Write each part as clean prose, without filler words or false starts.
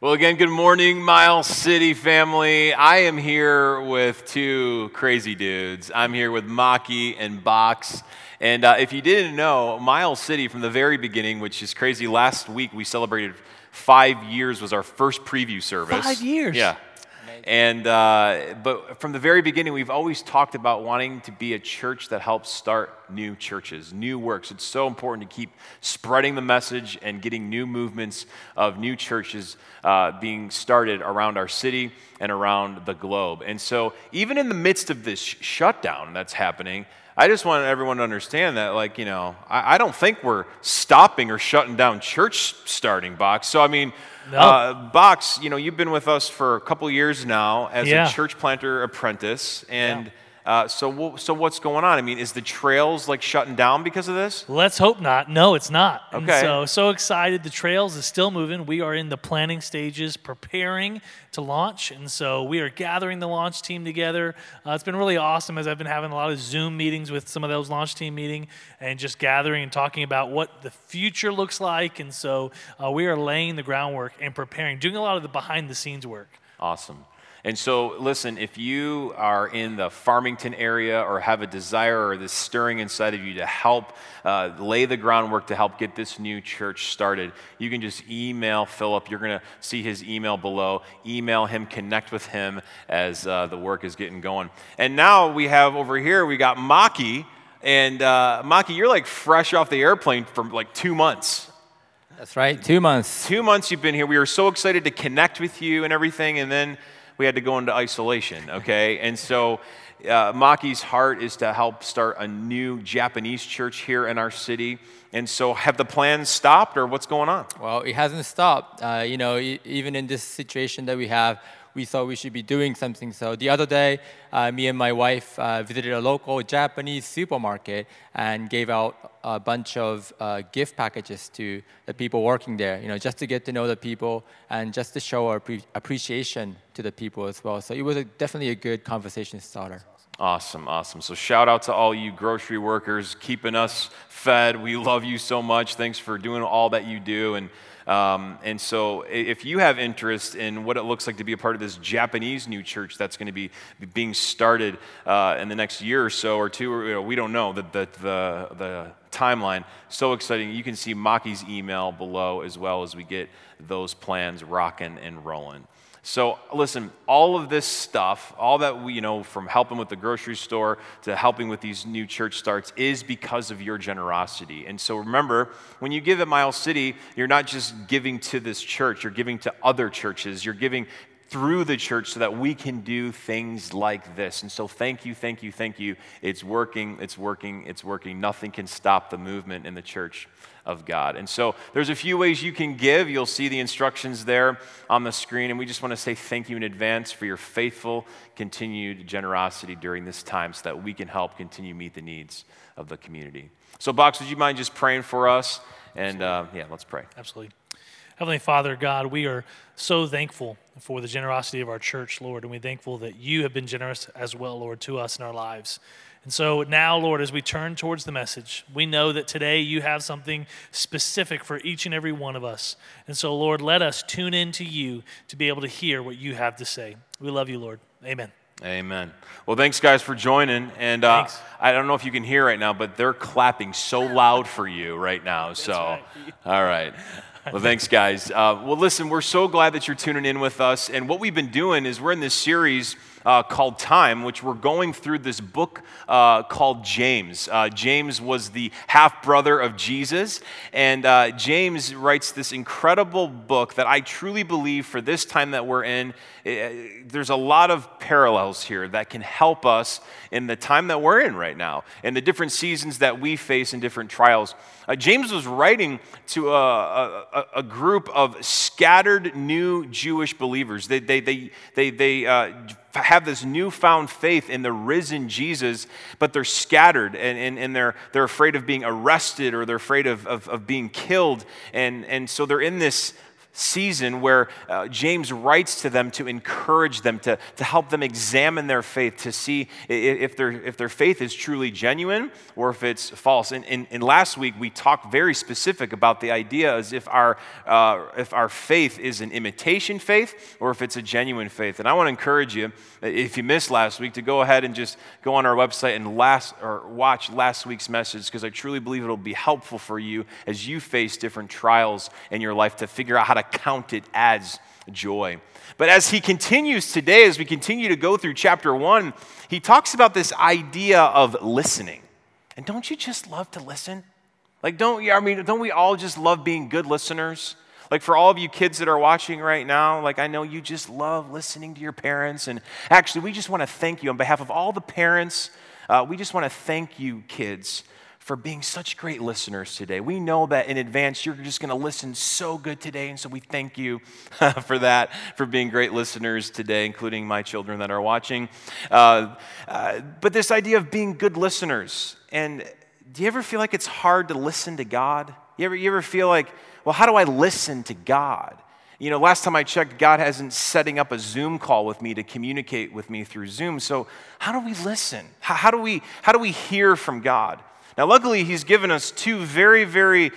Well, again, good morning, Miles City family. I am here with two crazy dudes. I'm here with Maki and Box. And if you didn't know, Miles City from the very beginning, which is crazy, last week we celebrated 5 years was our first preview service. 5 years? Yeah. And but from the very beginning, we've always talked about wanting to be a church that helps start new churches, new works. It's so important to keep spreading the message and getting new movements of new churches being started around our city and around the globe. And so even in the midst of this shutdown that's happening, I just want everyone to understand that, I don't think we're stopping or shutting down church starting, Box. So, No. Box, you've been with us for a couple years now as a church planter apprentice, and so what's going on? Is the trails shutting down because of this? Let's hope not. No, it's not. Okay. And so excited. The trails is still moving. We are in the planning stages, preparing to launch, and so we are gathering the launch team together. It's been really awesome as I've been having a lot of Zoom meetings with some of those launch team meeting and just gathering and talking about what the future looks like. And so we are laying the groundwork and preparing, doing a lot of the behind the scenes work. Awesome. And so, listen, if you are in the Farmington area or have a desire or this stirring inside of you to help lay the groundwork to help get this new church started, you can just email Philip. You're going to see his email below. Email him, connect with him as the work is getting going. And now we have over here, we got Maki. And Maki, you're fresh off the airplane for 2 months. That's right, 2 months. 2 months you've been here. We were so excited to connect with you and everything, and then we had to go into isolation, okay? And so Maki's heart is to help start a new Japanese church here in our city. And so have the plans stopped, or what's going on? Well, it hasn't stopped. Even in this situation that we have, we thought we should be doing something. So the other day, me and my wife visited a local Japanese supermarket and gave out a bunch of gift packages to the people working there, just to get to know the people and just to show our appreciation to the people as well. So it was definitely a good conversation starter. Awesome. So shout out to all you grocery workers keeping us fed. We love you so much. Thanks for doing all that you do. And so if you have interest in what it looks like to be a part of this Japanese new church that's going to be being started in the next year or so or two, we don't know the timeline. So exciting. You can see Maki's email below as well as we get those plans rocking and rolling. So listen, all of this stuff, all that we from helping with the grocery store to helping with these new church starts is because of your generosity. And so remember, when you give at Miles City, you're not just giving to this church, you're giving to other churches, you're giving through the church so that we can do things like this. And so thank you. It's working. Nothing can stop the movement in the church of God. And so there's a few ways you can give. You'll see the instructions there on the screen. And we just want to say thank you in advance for your faithful, continued generosity during this time so that we can help continue meet the needs of the community. So Box, would you mind just praying for us? And let's pray. Absolutely. Heavenly Father, God, we are so thankful for the generosity of our church, Lord, and we're thankful that you have been generous as well, Lord, to us in our lives. And so now, Lord, as we turn towards the message, we know that today you have something specific for each and every one of us. And so, Lord, let us tune in to you to be able to hear what you have to say. We love you, Lord. Amen. Amen. Well, thanks, guys, for joining. And I don't know if you can hear right now, but they're clapping so loud for you right now. So, right. All right. Well, thanks, guys. Listen, we're so glad that you're tuning in with us. And what we've been doing is we're in this series called Time, which we're going through this book called James. James was the half-brother of Jesus. And James writes this incredible book that I truly believe for this time that we're in, there's a lot of parallels here that can help us in the time that we're in right now and the different seasons that we face and different trials. James was writing to a group of scattered new Jewish believers. They have this newfound faith in the risen Jesus, but they're scattered and they're afraid of being arrested or they're afraid of being killed. And so they're in this season where James writes to them to encourage them, to help them examine their faith, to see if their faith is truly genuine or if it's false. And last week we talked very specific about the idea as if our faith is an imitation faith or if it's a genuine faith. And I want to encourage you, if you missed last week, to go ahead and just go on our website and watch last week's message, because I truly believe it'll be helpful for you as you face different trials in your life to figure out how to count it as joy. But as he continues today, as we continue to go through chapter 1, he talks about this idea of listening. And don't you just love to listen? Like, don't we all just love being good listeners? Like, for all of you kids that are watching right now, like, I know you just love listening to your parents. And actually, we just want to thank you on behalf of all the parents. We just want to thank you, kids, for being such great listeners today. We know that in advance you're just going to listen so good today, and so we thank you for that, for being great listeners today, including my children that are watching. But this idea of being good listeners, and do you ever feel like it's hard to listen to God? You ever feel like, well, how do I listen to God? You know, last time I checked, God hasn't setting up a Zoom call with me to communicate with me through Zoom. So how do we listen? How do we hear from God? Now, luckily, he's given us two very, very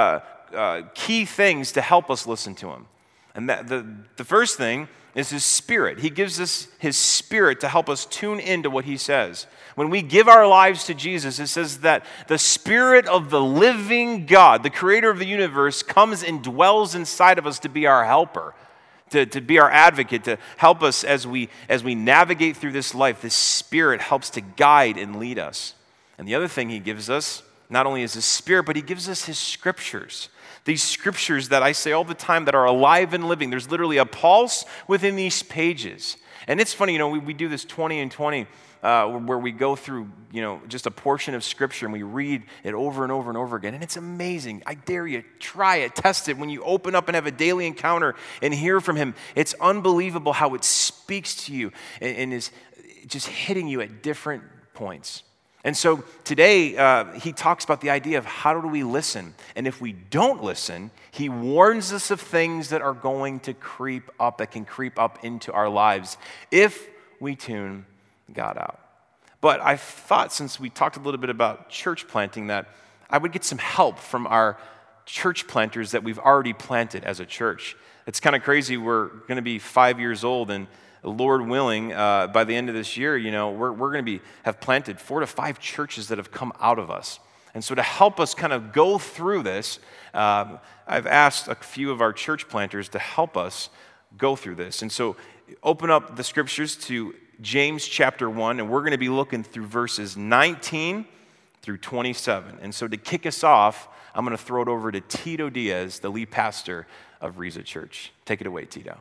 key things to help us listen to him. And the first thing is his Spirit. He gives us his Spirit to help us tune into what he says. When we give our lives to Jesus, it says that the Spirit of the living God, the creator of the universe, comes and dwells inside of us to be our helper, to be our advocate, to help us as we navigate through this life. This Spirit helps to guide and lead us. And the other thing he gives us, not only is his Spirit, but he gives us his scriptures. These scriptures that I say all the time that are alive and living. There's literally a pulse within these pages. And it's funny, we do this 20 and 20 where we go through, just a portion of scripture and we read it over and over and over again. And it's amazing. I dare you, try it, test it. When you open up and have a daily encounter and hear from him, it's unbelievable how it speaks to you and is just hitting you at different points. And so today, he talks about the idea of how do we listen. And if we don't listen, he warns us of things that are going to creep up, that can creep up into our lives if we tune God out. But I thought, since we talked a little bit about church planting, that I would get some help from our church planters that we've already planted as a church. It's kind of crazy. We're going to be 5 years old, and Lord willing, by the end of this year, we're going to have planted 4 to 5 churches that have come out of us. And so to help us kind of go through this, I've asked a few of our church planters to help us go through this. And so open up the scriptures to James chapter 1, and we're going to be looking through verses 19 through 27. And so to kick us off, I'm going to throw it over to Tito Diaz, the lead pastor of Riza Church. Take it away, Tito.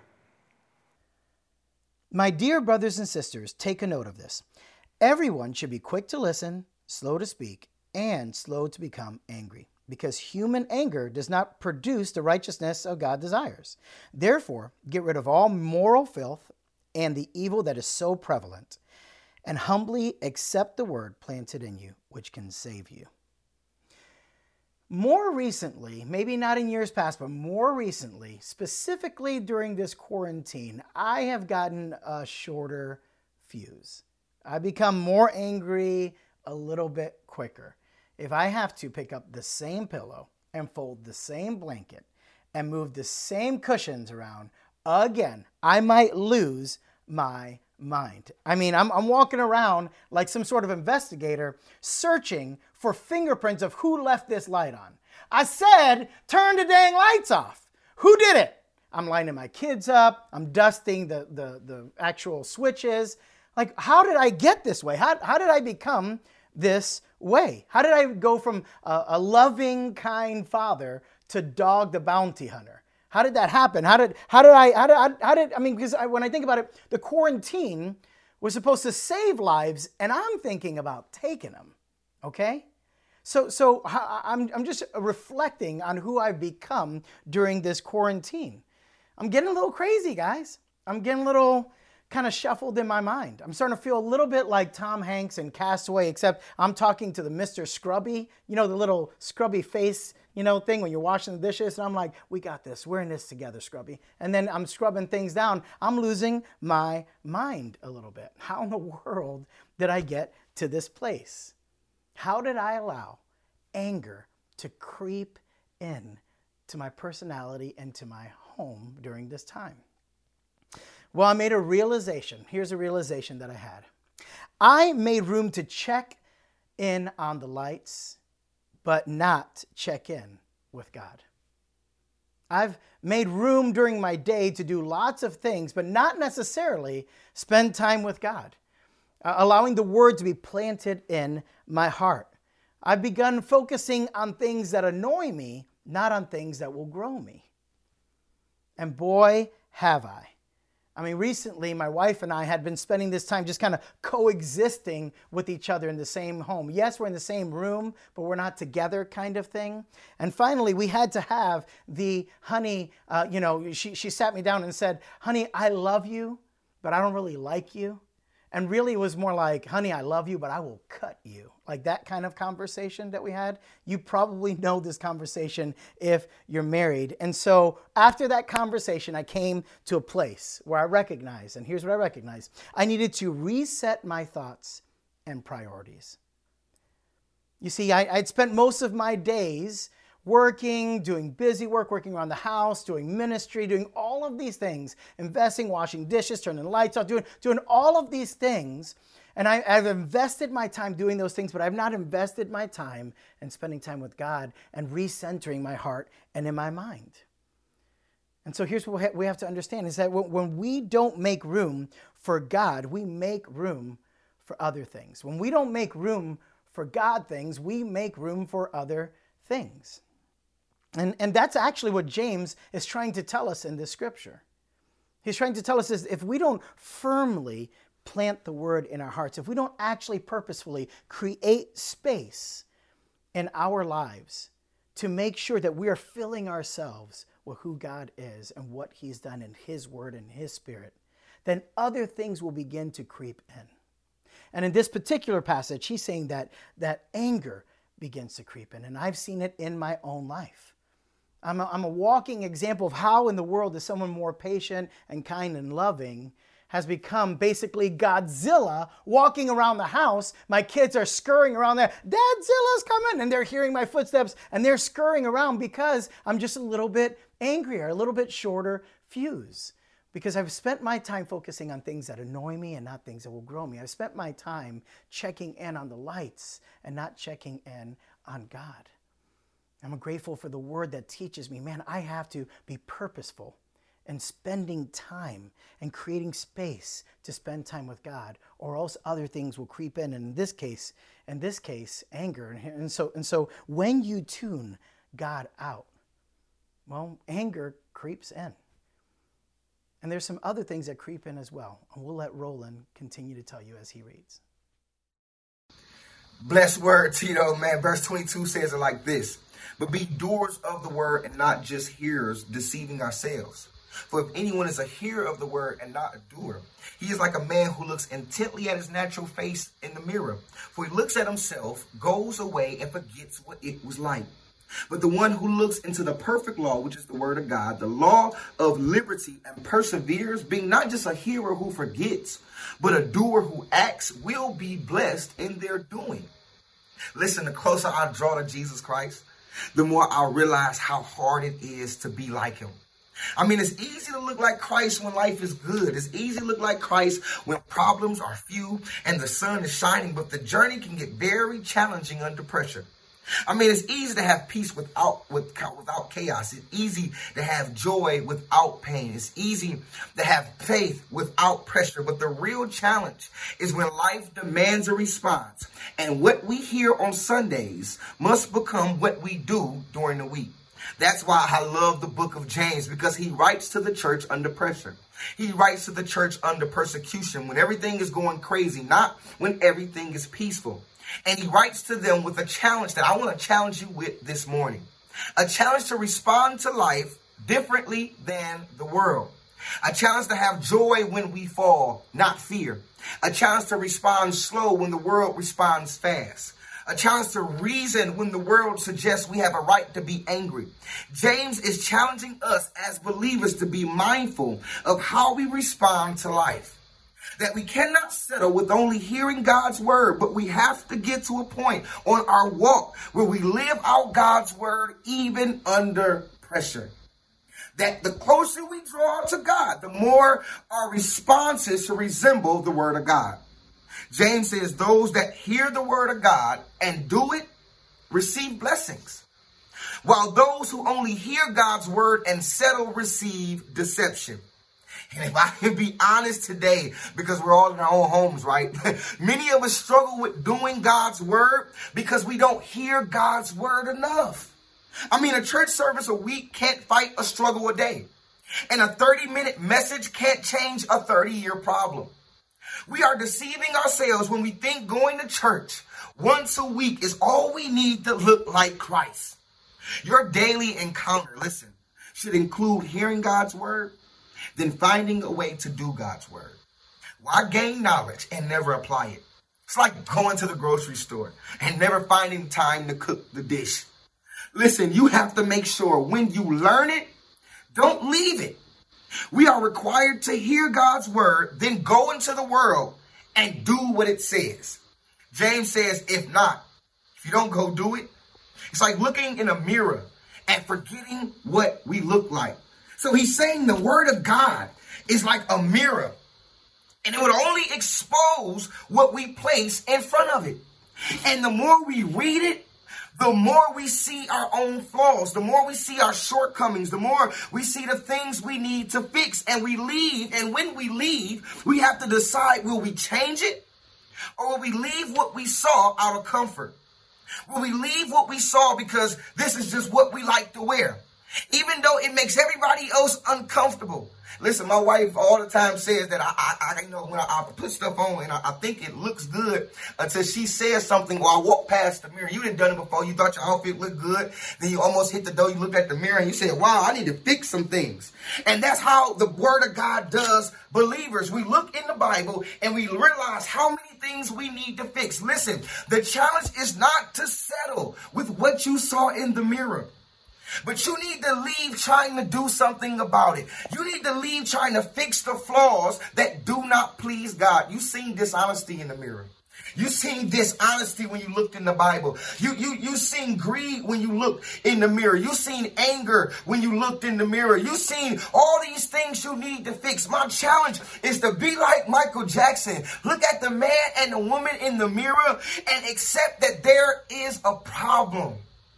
My dear brothers and sisters, take a note of this. Everyone should be quick to listen, slow to speak, and slow to become angry, because human anger does not produce the righteousness of God desires. Therefore, get rid of all moral filth and the evil that is so prevalent, and humbly accept the word planted in you, which can save you. More recently, maybe not in years past, but more recently, specifically during this quarantine, I have gotten a shorter fuse. I become more angry a little bit quicker. If I have to pick up the same pillow and fold the same blanket and move the same cushions around again, I might lose my mind. I mean, I'm walking around like some sort of investigator searching for fingerprints of who left this light on. I said, turn the dang lights off. Who did it? I'm lining my kids up. I'm dusting the actual switches. Like, how did I get this way? How did I become this way? How did I go from a loving, kind father to Dog the bounty hunter? How did that happen? Because when I think about it, the quarantine was supposed to save lives, and I'm thinking about taking them, okay? So I'm just reflecting on who I've become during this quarantine. I'm getting a little crazy, guys. I'm getting a little kind of shuffled in my mind. I'm starting to feel a little bit like Tom Hanks in Castaway, except I'm talking to the Mr. Scrubby, the little scrubby face, thing when you're washing the dishes. And I'm like, we got this. We're in this together, Scrubby. And then I'm scrubbing things down. I'm losing my mind a little bit. How in the world did I get to this place? How did I allow anger to creep in to my personality and to my home during this time? Well, I made a realization. Here's a realization that I had. I made room to check in on the lights, but not check in with God. I've made room during my day to do lots of things, but not necessarily spend time with God, allowing the word to be planted in my heart. I've begun focusing on things that annoy me, not on things that will grow me. And boy, have I. Recently, my wife and I had been spending this time just kind of coexisting with each other in the same home. Yes, we're in the same room, but we're not together kind of thing. And finally, we had to have the honey, she sat me down and said, honey, I love you, but I don't really like you. And really it was more like, honey, I love you, but I will cut you. Like that kind of conversation that we had. You probably know this conversation if you're married. And so after that conversation, I came to a place where I recognized, and here's what I recognized. I needed to reset my thoughts and priorities. You see, I'd spent most of my days working, doing busy work, working around the house, doing ministry, doing all of these things, investing, washing dishes, turning the lights off, doing all of these things. And I've invested my time doing those things, but I've not invested my time in spending time with God and recentering my heart and in my mind. And so here's what we have to understand is that when we don't make room for God, we make room for other things. When we don't make room for God things, we make room for other things. And that's actually what James is trying to tell us in this scripture. He's trying to tell us is if we don't firmly plant the word in our hearts, if we don't actually purposefully create space in our lives to make sure that we are filling ourselves with who God is and what he's done in his word and his spirit, then other things will begin to creep in. And in this particular passage, he's saying that anger begins to creep in. And I've seen it in my own life. I'm a walking example of how in the world is someone more patient and kind and loving has become basically Godzilla walking around the house. My kids are scurrying around there. Godzilla's coming. And they're hearing my footsteps and they're scurrying around because I'm just a little bit angrier, a little bit shorter fuse. Because I've spent my time focusing on things that annoy me and not things that will grow me. I've spent my time checking in on the lights and not checking in on God. I'm grateful for the word that teaches me, man, I have to be purposeful in spending time and creating space to spend time with God, or else other things will creep in. And in this case, anger. And so when you tune God out, well, anger creeps in. And there's some other things that creep in as well. And we'll let Roland continue to tell you as he reads. Blessed word, Tito, man. Verse 22 says it like this. But be doers of the word and not just hearers, deceiving ourselves. For if anyone is a hearer of the word and not a doer, he is like a man who looks intently at his natural face in the mirror. For he looks at himself, goes away, and forgets what it was like. But the one who looks into the perfect law, which is the word of God, the law of liberty, and perseveres, being not just a hearer who forgets, but a doer who acts, will be blessed in their doing. Listen, the closer I draw to Jesus Christ, the more I realize how hard it is to be like him. It's easy to look like Christ when life is good. It's easy to look like Christ when problems are few and the sun is shining, but the journey can get very challenging under pressure. It's easy to have peace without chaos. It's easy to have joy without pain. It's easy to have faith without pressure. But the real challenge is when life demands a response. And what we hear on Sundays must become what we do during the week. That's why I love the book of James, because he writes to the church under pressure. He writes to the church under persecution, when everything is going crazy, not when everything is peaceful. And he writes to them with a challenge that I want to challenge you with this morning. A challenge to respond to life differently than the world. A challenge to have joy when we fall, not fear. A challenge to respond slow when the world responds fast. A challenge to reason when the world suggests we have a right to be angry. James is challenging us as believers to be mindful of how we respond to life. That we cannot settle with only hearing God's word, but we have to get to a point on our walk where we live out God's word even under pressure. That the closer we draw to God, the more our responses should resemble the word of God. James says those that hear the word of God and do it receive blessings, while those who only hear God's word and settle receive deception. And if I can be honest today, because we're all in our own homes, right? Many of us struggle with doing God's word because we don't hear God's word enough. I mean, a church service a week can't fight a struggle a day. And a 30-minute message can't change a 30-year problem. We are deceiving ourselves when we think going to church once a week is all we need to look like Christ. Your daily encounter, listen, should include hearing God's word, then finding a way to do God's word. Why gain knowledge and never apply it? It's like going to the grocery store and never finding time to cook the dish. Listen, you have to make sure when you learn it, don't leave it. We are required to hear God's word, then go into the world and do what it says. James says, if not, if you don't go do it, it's like looking in a mirror and forgetting what we look like. So he's saying the word of God is like a mirror, and it would only expose what we place in front of it. And the more we read it, the more we see our own flaws, the more we see our shortcomings, the more we see the things we need to fix. And we leave, and when we leave, we have to decide, will we change it? Or will we leave what we saw out of comfort? Will we leave what we saw because this is just what we like to wear? Even though it makes everybody else uncomfortable. Listen, my wife all the time says that I when I put stuff on and I think it looks good until she says something while I walk past the mirror. You done it before. You thought your outfit looked good. Then you almost hit the door. You looked at the mirror and you said, wow, I need to fix some things. And that's how the word of God does believers. We look in the Bible and we realize how many things we need to fix. Listen, the challenge is not to settle with what you saw in the mirror. But you need to leave trying to do something about it. You need to leave trying to fix the flaws that do not please God. You've seen dishonesty in the mirror. You've seen dishonesty when you looked in the Bible. You've seen greed when you looked in the mirror. You've seen anger when you looked in the mirror. You've seen all these things you need to fix. My challenge is to be like Michael Jackson. Look at the man and the woman in the mirror and accept that there is a problem.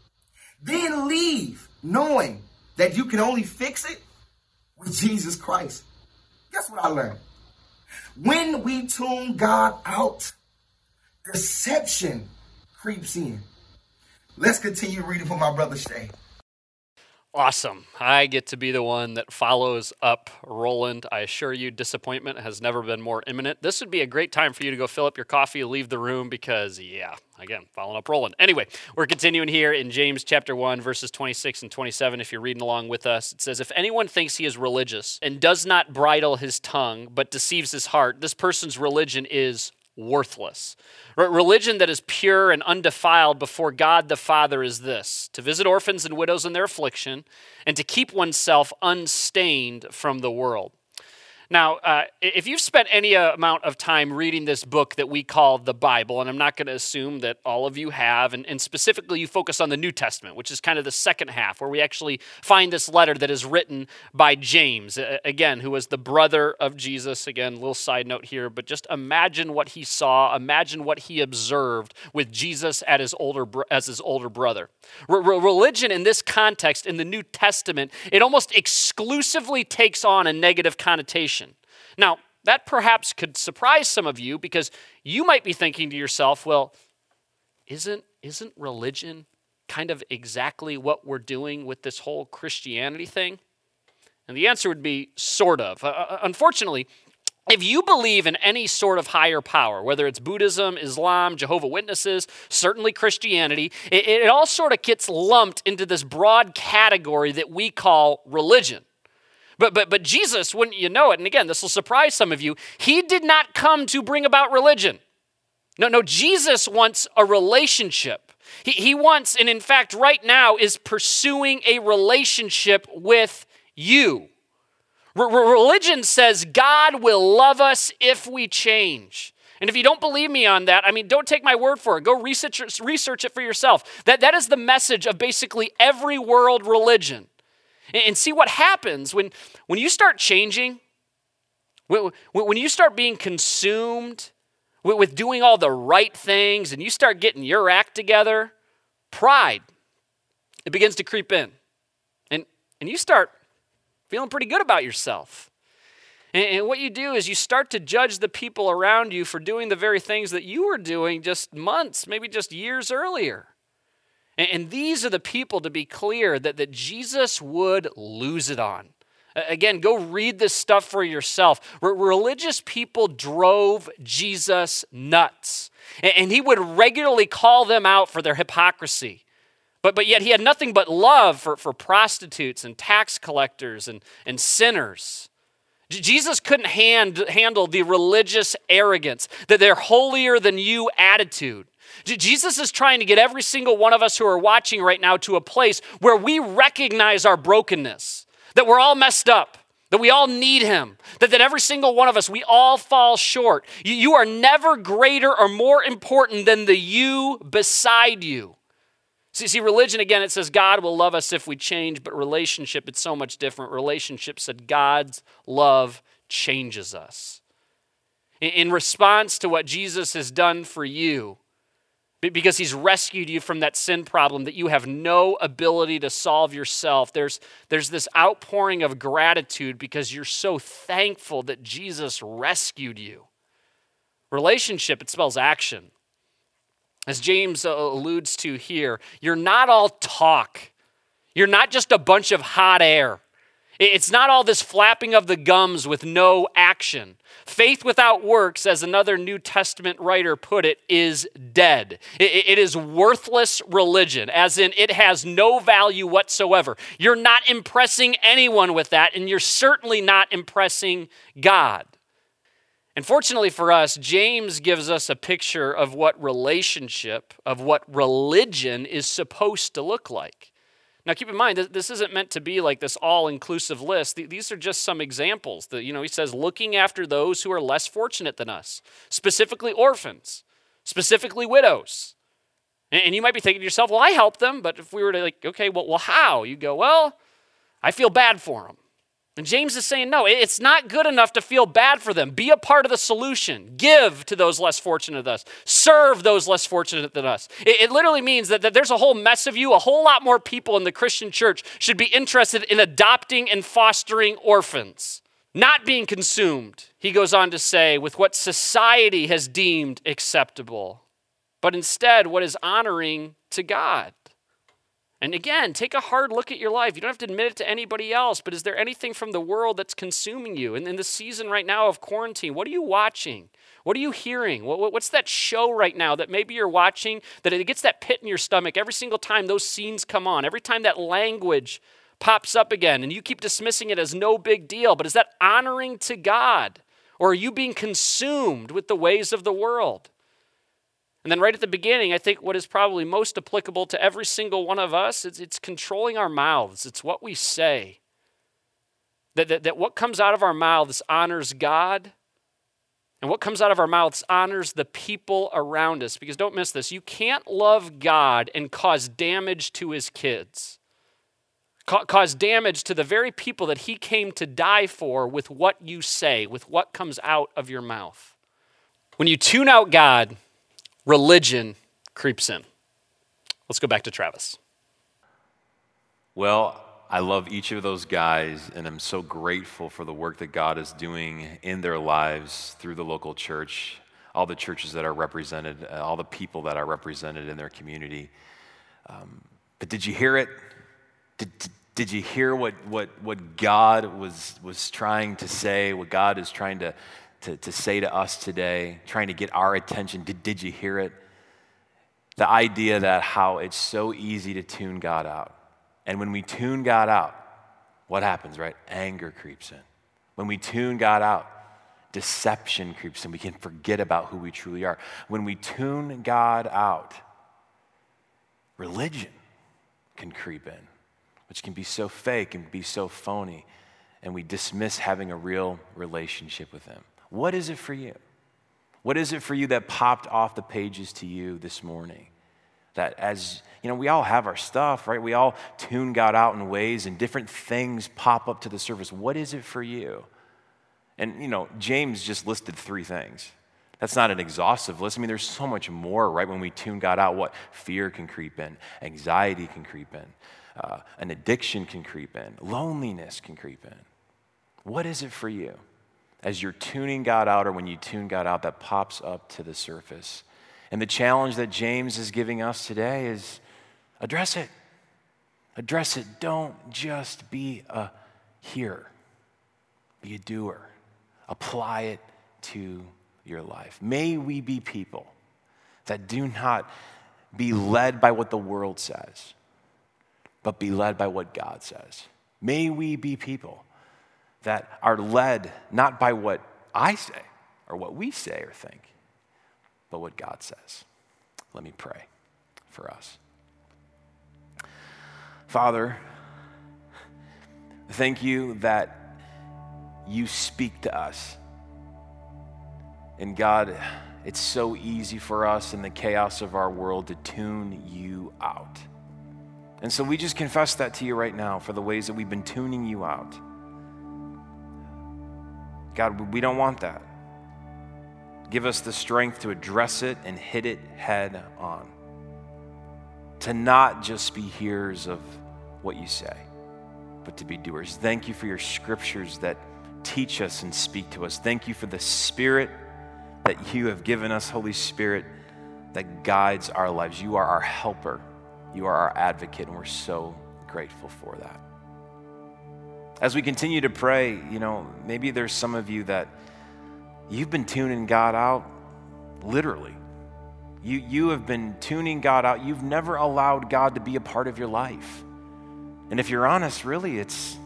Then leave knowing that you can only fix it with Jesus Christ. Guess what I learned? When we tune God out, deception creeps in. Let's continue reading for my brother Shay. Awesome. I get to be the one that follows up Roland. I assure you, disappointment has never been more imminent. This would be a great time for you to go fill up your coffee, leave the room, because, again, following up Roland. Anyway, we're continuing here in James chapter 1, verses 26 and 27. If you're reading along with us, it says, if anyone thinks he is religious and does not bridle his tongue, but deceives his heart, this person's religion is worthless. Religion that is pure and undefiled before God the Father is this: to visit orphans and widows in their affliction, and to keep oneself unstained from the world. Now, if you've spent any amount of time reading this book that we call the Bible, and I'm not going to assume that all of you have, and specifically you focus on the New Testament, which is kind of the second half, where we actually find this letter that is written by James, again, who was the brother of Jesus. Again, little side note here, but just imagine what he saw, imagine what he observed with Jesus as his older brother. Religion in this context, in the New Testament, it almost exclusively takes on a negative connotation. Now, that perhaps could surprise some of you, because you might be thinking to yourself, well, isn't religion kind of exactly what we're doing with this whole Christianity thing? And the answer would be sort of. Unfortunately, if you believe in any sort of higher power, whether it's Buddhism, Islam, Jehovah's Witnesses, certainly Christianity, it all sort of gets lumped into this broad category that we call religion. But Jesus, wouldn't you know it, and again, this will surprise some of you, he did not come to bring about religion. No, Jesus wants a relationship. He wants, and in fact, right now is pursuing a relationship with you. Religion says God will love us if we change. And if you don't believe me on that, don't take my word for it. Go research it for yourself. That is the message of basically every world religion. And see what happens when you start changing, when you start being consumed with doing all the right things and you start getting your act together, pride, it begins to creep in. And you start feeling pretty good about yourself. And what you do is you start to judge the people around you for doing the very things that you were doing just months, maybe just years earlier. And these are the people, to be clear, that Jesus would lose it on. Again, go read this stuff for yourself. Religious people drove Jesus nuts. And he would regularly call them out for their hypocrisy. But yet he had nothing but love for prostitutes and tax collectors and sinners. Jesus couldn't handle the religious arrogance, that they're holier than you attitude. Jesus is trying to get every single one of us who are watching right now to a place where we recognize our brokenness, that we're all messed up, that we all need him, that every single one of us, we all fall short. You are never greater or more important than the you beside you. See, religion, again, it says God will love us if we change, but relationship, it's so much different. Relationship said God's love changes us. In response to what Jesus has done for you, because he's rescued you from that sin problem that you have no ability to solve yourself, there's this outpouring of gratitude because you're so thankful that Jesus rescued you. Relationship, it spells action. As James alludes to here, you're not all talk. You're not just a bunch of hot air. It's not all this flapping of the gums with no action. Faith without works, as another New Testament writer put it, is dead. It is worthless religion, as in it has no value whatsoever. You're not impressing anyone with that, and you're certainly not impressing God. And fortunately for us, James gives us a picture of what relationship, of what religion is supposed to look like. Now, keep in mind, this isn't meant to be like this all-inclusive list. These are just some examples. He says, looking after those who are less fortunate than us, specifically orphans, specifically widows. And you might be thinking to yourself, well, I help them, but if we were to okay, well, how? You go, well, I feel bad for them. And James is saying, no, it's not good enough to feel bad for them. Be a part of the solution. Give to those less fortunate than us. Serve those less fortunate than us. It literally means that there's a whole mess of you. A whole lot more people in the Christian church should be interested in adopting and fostering orphans, not being consumed, he goes on to say, with what society has deemed acceptable, but instead what is honoring to God. And again, take a hard look at your life. You don't have to admit it to anybody else, but is there anything from the world that's consuming you? And in the season right now of quarantine, what are you watching? What are you hearing? What's that show right now that maybe you're watching that it gets that pit in your stomach every single time those scenes come on, every time that language pops up again, and you keep dismissing it as no big deal, but is that honoring to God? Or are you being consumed with the ways of the world? And then right at the beginning, I think what is probably most applicable to every single one of us, it's controlling our mouths. It's what we say. That what comes out of our mouths honors God, and what comes out of our mouths honors the people around us. Because don't miss this, you can't love God and cause damage to his kids. Cause damage to the very people that he came to die for with what you say, with what comes out of your mouth. When you tune out God, religion creeps in. Let's go back to Travis. Well, I love each of those guys, and I'm so grateful for the work that God is doing in their lives through the local church, all the churches that are represented, all the people that are represented in their community. But did you hear it? Did you hear what God was trying to say, what God is trying to say to us today, trying to get our attention? Did you hear it? The idea that how it's so easy to tune God out. And when we tune God out, what happens, right? Anger creeps in. When we tune God out, deception creeps in. We can forget about who we truly are. When we tune God out, religion can creep in, which can be so fake and be so phony, and we dismiss having a real relationship with him. What is it for you? What is it for you that popped off the pages to you this morning? That as, we all have our stuff, right? We all tune God out in ways and different things pop up to the surface. What is it for you? And, James just listed 3 things. That's not an exhaustive list. I mean, there's so much more, right? When we tune God out, what? Fear can creep in. Anxiety can creep in. An addiction can creep in. Loneliness can creep in. What is it for you? As you're tuning God out, or when you tune God out, that pops up to the surface. And the challenge that James is giving us today is address it. Address it. Don't just be a hearer. Be a doer. Apply it to your life. May we be people that do not be led by what the world says, but be led by what God says. May we be people that are led not by what I say or what we say or think, but what God says. Let me pray for us. Father, thank you that you speak to us. And God, it's so easy for us in the chaos of our world to tune you out. And so we just confess that to you right now for the ways that we've been tuning you out. God, we don't want that. Give us the strength to address it and hit it head on. To not just be hearers of what you say, but to be doers. Thank you for your scriptures that teach us and speak to us. Thank you for the Spirit that you have given us, Holy Spirit, that guides our lives. You are our helper. You are our advocate, and we're so grateful for that. As we continue to pray, maybe there's some of you that you've been tuning God out, literally. You have been tuning God out. You've never allowed God to be a part of your life. And if you're honest, really,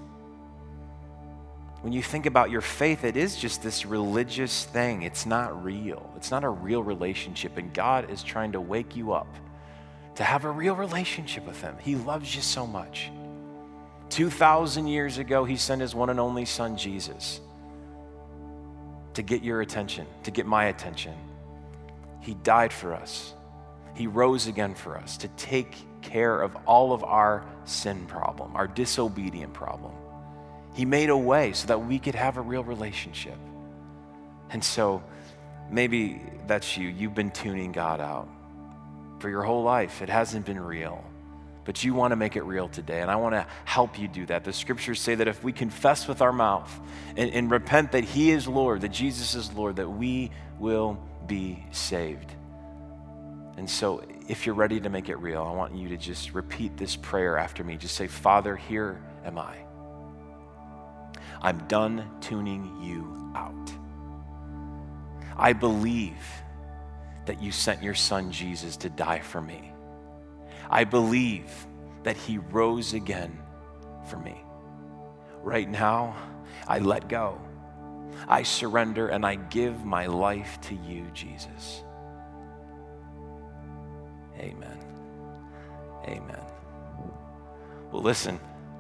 when you think about your faith, it is just this religious thing. It's not real. It's not a real relationship. And God is trying to wake you up to have a real relationship with him. He loves you so much. 2,000 years ago, he sent his one and only son, Jesus, to get your attention, to get my attention. He died for us. He rose again for us to take care of all of our sin problem, our disobedient problem. He made a way so that we could have a real relationship. And so maybe that's you. You've been tuning God out for your whole life. It hasn't been real. But you want to make it real today, and I want to help you do that. The scriptures say that if we confess with our mouth and repent that he is Lord, that Jesus is Lord, that we will be saved. And so if you're ready to make it real, I want you to just repeat this prayer after me. Just say, Father, here am I. I'm done tuning you out. I believe that you sent your son Jesus to die for me. I believe that he rose again for me. Right now, I let go. I surrender and I give my life to you, Jesus. Amen. Amen. Well, listen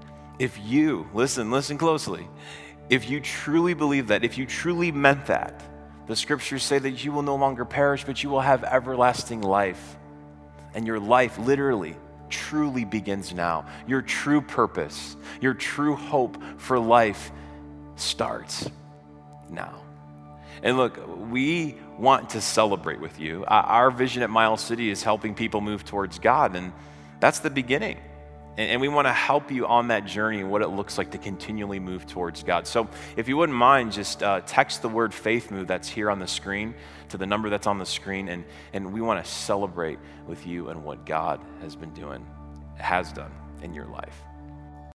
closely. If you truly believe that, if you truly meant that, the scriptures say that you will no longer perish, but you will have everlasting life. And your life literally, truly begins now. Your true purpose, your true hope for life starts now. And look, we want to celebrate with you. Our vision at Miles City is helping people move towards God, and that's the beginning. And we want to help you on that journey and what it looks like to continually move towards God. So if you wouldn't mind, just text the word Faith Move that's here on the screen to the number that's on the screen, and we want to celebrate with you and what God has been doing, has done in your life.